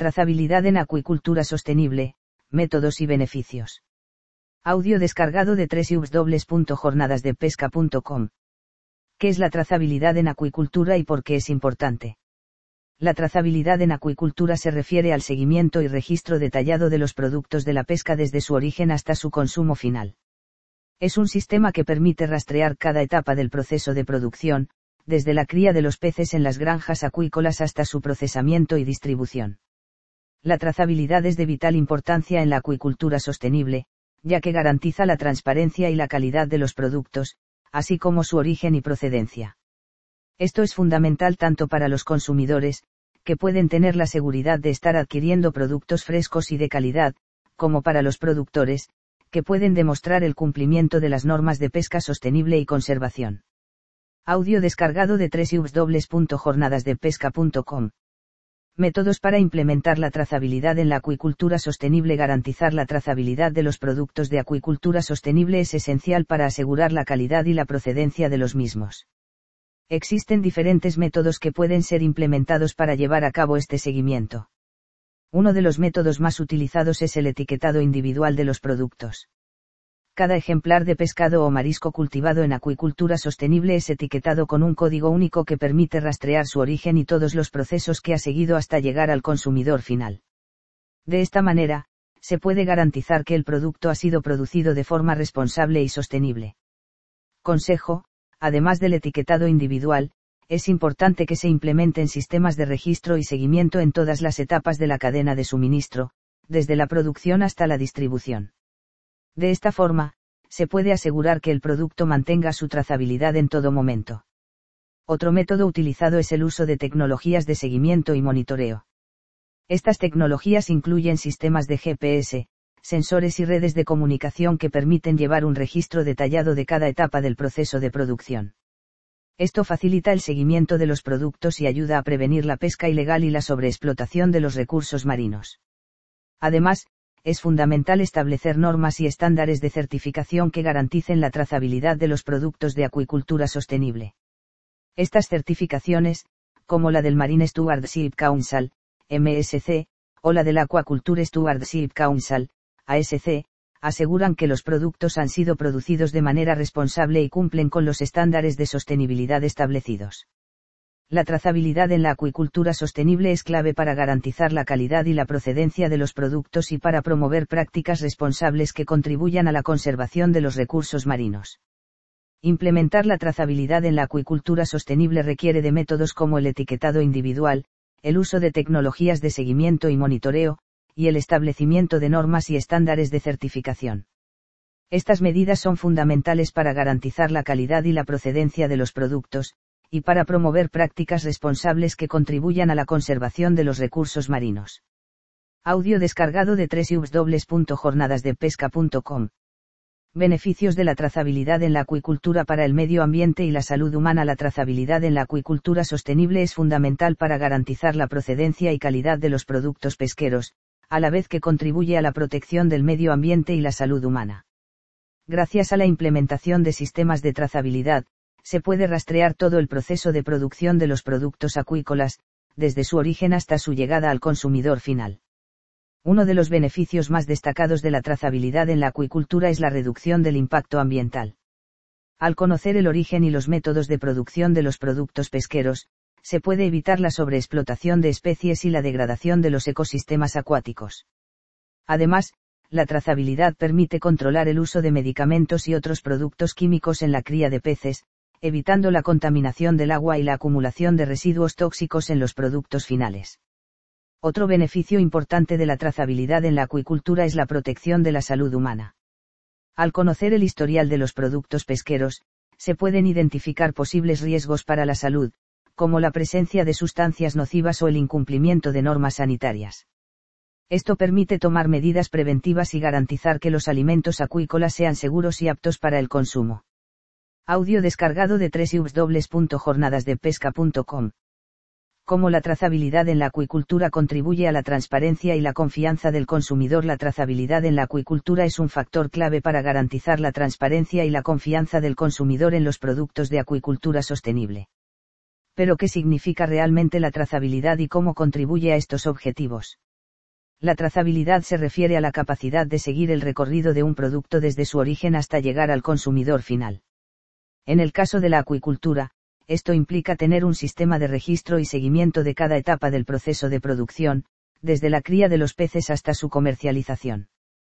Trazabilidad en acuicultura sostenible, métodos y beneficios. Audio descargado de www.jornadasdepesca.com. ¿Qué es la trazabilidad en acuicultura y por qué es importante? La trazabilidad en acuicultura se refiere al seguimiento y registro detallado de los productos de la pesca desde su origen hasta su consumo final. Es un sistema que permite rastrear cada etapa del proceso de producción, desde la cría de los peces en las granjas acuícolas hasta su procesamiento y distribución. La trazabilidad es de vital importancia en la acuicultura sostenible, ya que garantiza la transparencia y la calidad de los productos, así como su origen y procedencia. Esto es fundamental tanto para los consumidores, que pueden tener la seguridad de estar adquiriendo productos frescos y de calidad, como para los productores, que pueden demostrar el cumplimiento de las normas de pesca sostenible y conservación. Audio descargado de www.jornadasdepesca.com. Métodos para implementar la trazabilidad en la acuicultura sostenible. Garantizar la trazabilidad de los productos de acuicultura sostenible es esencial para asegurar la calidad y la procedencia de los mismos. Existen diferentes métodos que pueden ser implementados para llevar a cabo este seguimiento. Uno de los métodos más utilizados es el etiquetado individual de los productos. Cada ejemplar de pescado o marisco cultivado en acuicultura sostenible es etiquetado con un código único que permite rastrear su origen y todos los procesos que ha seguido hasta llegar al consumidor final. De esta manera, se puede garantizar que el producto ha sido producido de forma responsable y sostenible. Consejo: además del etiquetado individual, es importante que se implementen sistemas de registro y seguimiento en todas las etapas de la cadena de suministro, desde la producción hasta la distribución. De esta forma, se puede asegurar que el producto mantenga su trazabilidad en todo momento. Otro método utilizado es el uso de tecnologías de seguimiento y monitoreo. Estas tecnologías incluyen sistemas de GPS, sensores y redes de comunicación que permiten llevar un registro detallado de cada etapa del proceso de producción. Esto facilita el seguimiento de los productos y ayuda a prevenir la pesca ilegal y la sobreexplotación de los recursos marinos. Además, es fundamental establecer normas y estándares de certificación que garanticen la trazabilidad de los productos de acuicultura sostenible. Estas certificaciones, como la del Marine Stewardship Council, MSC, o la del Aquaculture Stewardship Council, ASC, aseguran que los productos han sido producidos de manera responsable y cumplen con los estándares de sostenibilidad establecidos. La trazabilidad en la acuicultura sostenible es clave para garantizar la calidad y la procedencia de los productos y para promover prácticas responsables que contribuyan a la conservación de los recursos marinos. Implementar la trazabilidad en la acuicultura sostenible requiere de métodos como el etiquetado individual, el uso de tecnologías de seguimiento y monitoreo, y el establecimiento de normas y estándares de certificación. Estas medidas son fundamentales para garantizar la calidad y la procedencia de los productos, y para promover prácticas responsables que contribuyan a la conservación de los recursos marinos. Audio descargado de www.jornadasdepesca.com. Beneficios de la trazabilidad en la acuicultura para el medio ambiente y la salud humana. La trazabilidad en la acuicultura sostenible es fundamental para garantizar la procedencia y calidad de los productos pesqueros, a la vez que contribuye a la protección del medio ambiente y la salud humana. Gracias a la implementación de sistemas de trazabilidad, se puede rastrear todo el proceso de producción de los productos acuícolas, desde su origen hasta su llegada al consumidor final. Uno de los beneficios más destacados de la trazabilidad en la acuicultura es la reducción del impacto ambiental. Al conocer el origen y los métodos de producción de los productos pesqueros, se puede evitar la sobreexplotación de especies y la degradación de los ecosistemas acuáticos. Además, la trazabilidad permite controlar el uso de medicamentos y otros productos químicos en la cría de peces, evitando la contaminación del agua y la acumulación de residuos tóxicos en los productos finales. Otro beneficio importante de la trazabilidad en la acuicultura es la protección de la salud humana. Al conocer el historial de los productos pesqueros, se pueden identificar posibles riesgos para la salud, como la presencia de sustancias nocivas o el incumplimiento de normas sanitarias. Esto permite tomar medidas preventivas y garantizar que los alimentos acuícolas sean seguros y aptos para el consumo. Audio descargado de www.jornadasdepesca.com. Cómo la trazabilidad en la acuicultura contribuye a la transparencia y la confianza del consumidor. La trazabilidad en la acuicultura es un factor clave para garantizar la transparencia y la confianza del consumidor en los productos de acuicultura sostenible. Pero ¿qué significa realmente la trazabilidad y cómo contribuye a estos objetivos? La trazabilidad se refiere a la capacidad de seguir el recorrido de un producto desde su origen hasta llegar al consumidor final. En el caso de la acuicultura, esto implica tener un sistema de registro y seguimiento de cada etapa del proceso de producción, desde la cría de los peces hasta su comercialización.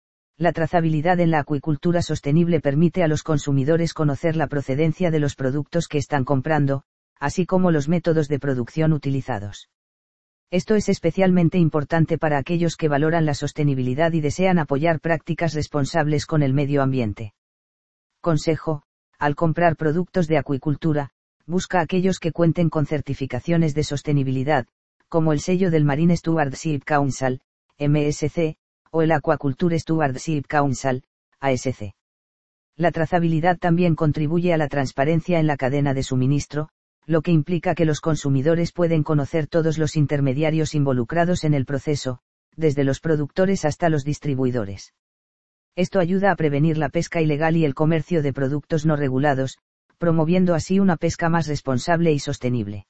La trazabilidad en la acuicultura sostenible permite a los consumidores conocer la procedencia de los productos que están comprando, así como los métodos de producción utilizados. Esto es especialmente importante para aquellos que valoran la sostenibilidad y desean apoyar prácticas responsables con el medio ambiente. Consejo: al comprar productos de acuicultura, busca aquellos que cuenten con certificaciones de sostenibilidad, como el sello del Marine Stewardship Council, MSC, o el Aquaculture Stewardship Council, ASC. La trazabilidad también contribuye a la transparencia en la cadena de suministro, lo que implica que los consumidores pueden conocer todos los intermediarios involucrados en el proceso, desde los productores hasta los distribuidores. Esto ayuda a prevenir la pesca ilegal y el comercio de productos no regulados, promoviendo así una pesca más responsable y sostenible.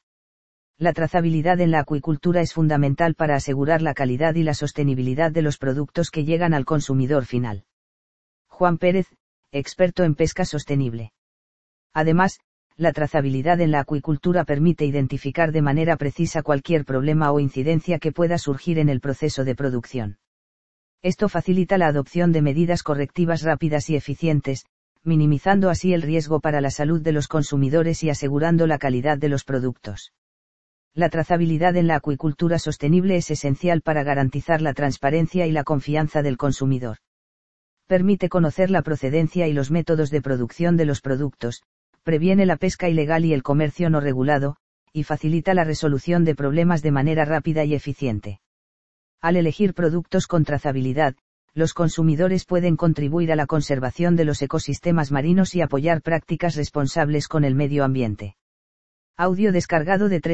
La trazabilidad en la acuicultura es fundamental para asegurar la calidad y la sostenibilidad de los productos que llegan al consumidor final. Juan Pérez, experto en pesca sostenible. Además, la trazabilidad en la acuicultura permite identificar de manera precisa cualquier problema o incidencia que pueda surgir en el proceso de producción. Esto facilita la adopción de medidas correctivas rápidas y eficientes, minimizando así el riesgo para la salud de los consumidores y asegurando la calidad de los productos. La trazabilidad en la acuicultura sostenible es esencial para garantizar la transparencia y la confianza del consumidor. Permite conocer la procedencia y los métodos de producción de los productos, previene la pesca ilegal y el comercio no regulado, y facilita la resolución de problemas de manera rápida y eficiente. Al elegir productos con trazabilidad, los consumidores pueden contribuir a la conservación de los ecosistemas marinos y apoyar prácticas responsables con el medio ambiente. Audio descargado de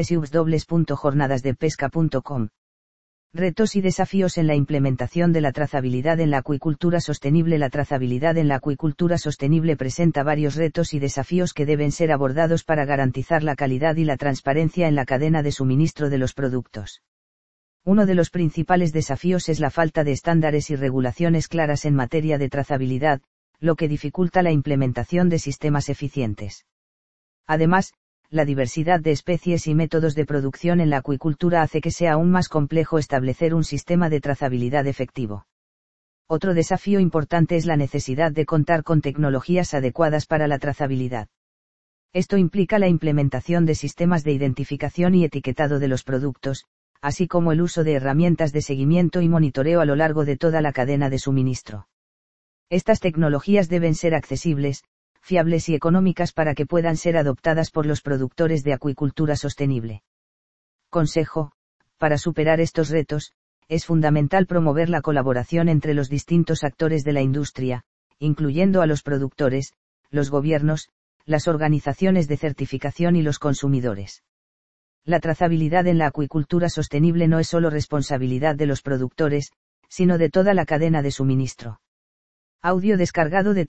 www.jornadasdepesca.com. Retos y desafíos en la implementación de la trazabilidad en la acuicultura sostenible. La trazabilidad en la acuicultura sostenible presenta varios retos y desafíos que deben ser abordados para garantizar la calidad y la transparencia en la cadena de suministro de los productos. Uno de los principales desafíos es la falta de estándares y regulaciones claras en materia de trazabilidad, lo que dificulta la implementación de sistemas eficientes. Además, la diversidad de especies y métodos de producción en la acuicultura hace que sea aún más complejo establecer un sistema de trazabilidad efectivo. Otro desafío importante es la necesidad de contar con tecnologías adecuadas para la trazabilidad. Esto implica la implementación de sistemas de identificación y etiquetado de los productos, así como el uso de herramientas de seguimiento y monitoreo a lo largo de toda la cadena de suministro. Estas tecnologías deben ser accesibles, fiables y económicas para que puedan ser adoptadas por los productores de acuicultura sostenible. Consejo: para superar estos retos, es fundamental promover la colaboración entre los distintos actores de la industria, incluyendo a los productores, los gobiernos, las organizaciones de certificación y los consumidores. La trazabilidad en la acuicultura sostenible no es solo responsabilidad de los productores, sino de toda la cadena de suministro. Audio descargado de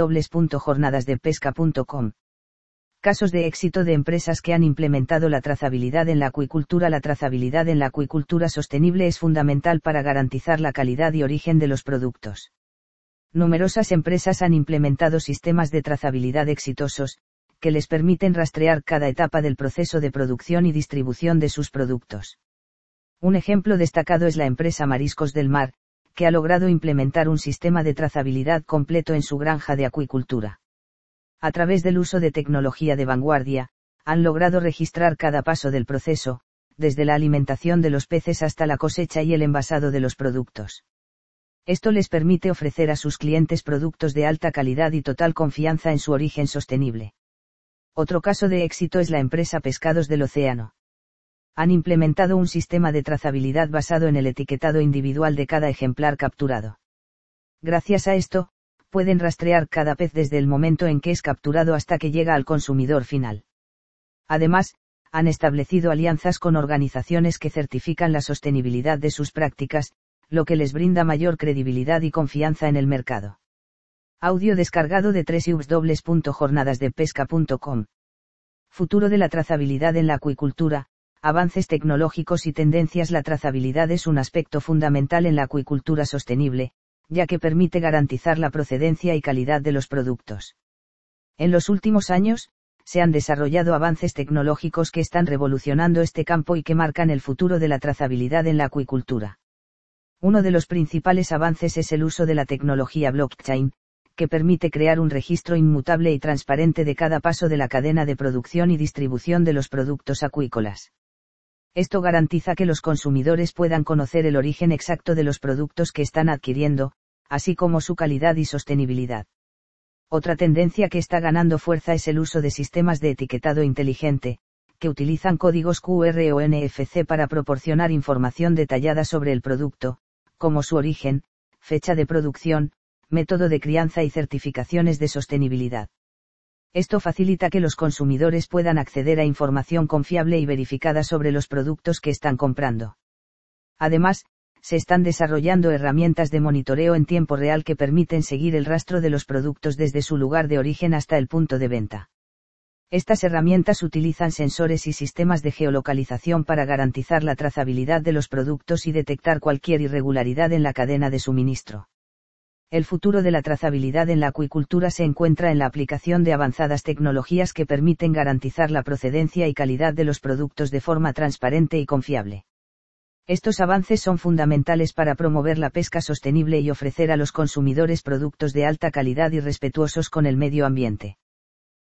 www.jornadasdepesca.com. Casos de éxito de empresas que han implementado la trazabilidad en la acuicultura. La trazabilidad en la acuicultura sostenible es fundamental para garantizar la calidad y origen de los productos. Numerosas empresas han implementado sistemas de trazabilidad exitosos, que les permiten rastrear cada etapa del proceso de producción y distribución de sus productos. Un ejemplo destacado es la empresa Mariscos del Mar, que ha logrado implementar un sistema de trazabilidad completo en su granja de acuicultura. A través del uso de tecnología de vanguardia, han logrado registrar cada paso del proceso, desde la alimentación de los peces hasta la cosecha y el envasado de los productos. Esto les permite ofrecer a sus clientes productos de alta calidad y total confianza en su origen sostenible. Otro caso de éxito es la empresa Pescados del Océano. Han implementado un sistema de trazabilidad basado en el etiquetado individual de cada ejemplar capturado. Gracias a esto, pueden rastrear cada pez desde el momento en que es capturado hasta que llega al consumidor final. Además, han establecido alianzas con organizaciones que certifican la sostenibilidad de sus prácticas, lo que les brinda mayor credibilidad y confianza en el mercado. Audio descargado de www.jornadasdepesca.com. Futuro de la trazabilidad en la acuicultura. avances tecnológicos y tendencias. La trazabilidad es un aspecto fundamental en la acuicultura sostenible, ya que permite garantizar la procedencia y calidad de los productos. En los últimos años, se han desarrollado avances tecnológicos que están revolucionando este campo y que marcan el futuro de la trazabilidad en la acuicultura. Uno de los principales avances es el uso de la tecnología blockchain, que permite crear un registro inmutable y transparente de cada paso de la cadena de producción y distribución de los productos acuícolas. Esto garantiza que los consumidores puedan conocer el origen exacto de los productos que están adquiriendo, así como su calidad y sostenibilidad. Otra tendencia que está ganando fuerza es el uso de sistemas de etiquetado inteligente, que utilizan códigos QR o NFC para proporcionar información detallada sobre el producto, como su origen, fecha de producción, método de crianza y certificaciones de sostenibilidad. Esto facilita que los consumidores puedan acceder a información confiable y verificada sobre los productos que están comprando. Además, se están desarrollando herramientas de monitoreo en tiempo real que permiten seguir el rastro de los productos desde su lugar de origen hasta el punto de venta. Estas herramientas utilizan sensores y sistemas de geolocalización para garantizar la trazabilidad de los productos y detectar cualquier irregularidad en la cadena de suministro. El futuro de la trazabilidad en la acuicultura se encuentra en la aplicación de avanzadas tecnologías que permiten garantizar la procedencia y calidad de los productos de forma transparente y confiable. Estos avances son fundamentales para promover la pesca sostenible y ofrecer a los consumidores productos de alta calidad y respetuosos con el medio ambiente.